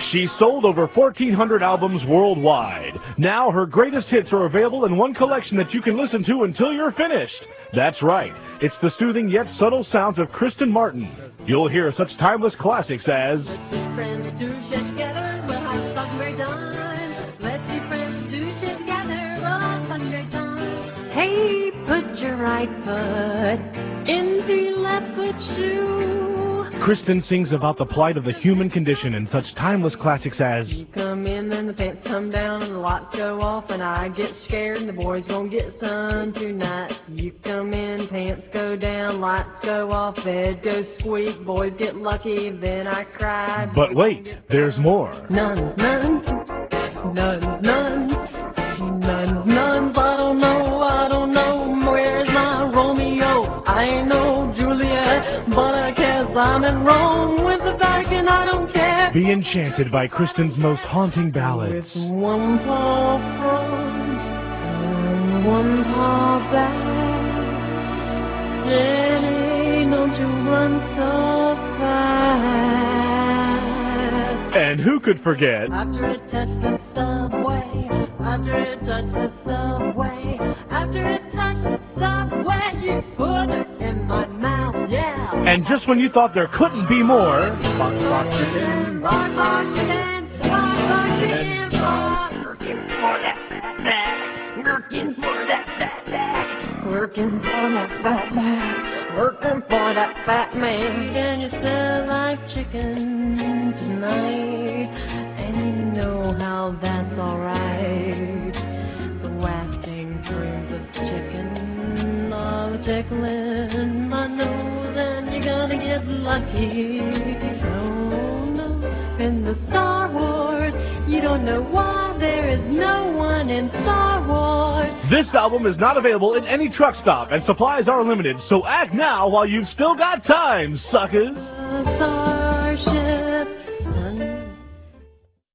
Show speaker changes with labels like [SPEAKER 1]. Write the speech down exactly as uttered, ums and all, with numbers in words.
[SPEAKER 1] She sold over fourteen hundred albums worldwide. Now her greatest hits are available in one collection that you can listen to until you're finished. That's right. It's the soothing yet subtle sounds of Kristen Martin. You'll hear such timeless classics as
[SPEAKER 2] Let's be friends, two share together, we'll have a fucking great time. Let's be friends, two share together, we'll have a fucking great time. Hey, put your right foot into your left foot shoe.
[SPEAKER 1] Kristen sings about the plight of the human condition in such timeless classics as
[SPEAKER 2] You come in and the pants come down and the lights go off and I get scared and the boys gonna get sun tonight. You come in, pants go down, lights go off, bed goes squeak, boys get lucky, then I cry.
[SPEAKER 1] But wait, there's more.
[SPEAKER 2] Nuns, nuns, nuns, nuns, nuns, nuns, I don't know, I don't know, where's my Romeo? I ain't no Juliet, but I guess I'm in Rome with the Vatican, I don't care.
[SPEAKER 1] Be enchanted by Kristen's most haunting ballads.
[SPEAKER 2] With one paw front and one paw back, Jenny, don't you run so fast.
[SPEAKER 1] And who could forget?
[SPEAKER 2] After it touched the subway, after it touched the subway, after it touched the subway, she put it in my mouth, yeah.
[SPEAKER 1] And just when you thought there couldn't be more,
[SPEAKER 2] Bark, bark, chicken, bark, bark, chicken, bark, bark, chicken, bark. Working for that fat back, working for that fat back, working for that fat back, working for that fat man. Can you smell like chicken tonight? And you know how that's alright. The wafting fumes of chicken are tickling my nose, and you're gonna get lucky. Oh no, in the Star Wars, you don't know why there is no one in Star Wars.
[SPEAKER 1] this album is not available in any truck stop and supplies are limited, so act now while you've still got time, suckers.
[SPEAKER 2] Star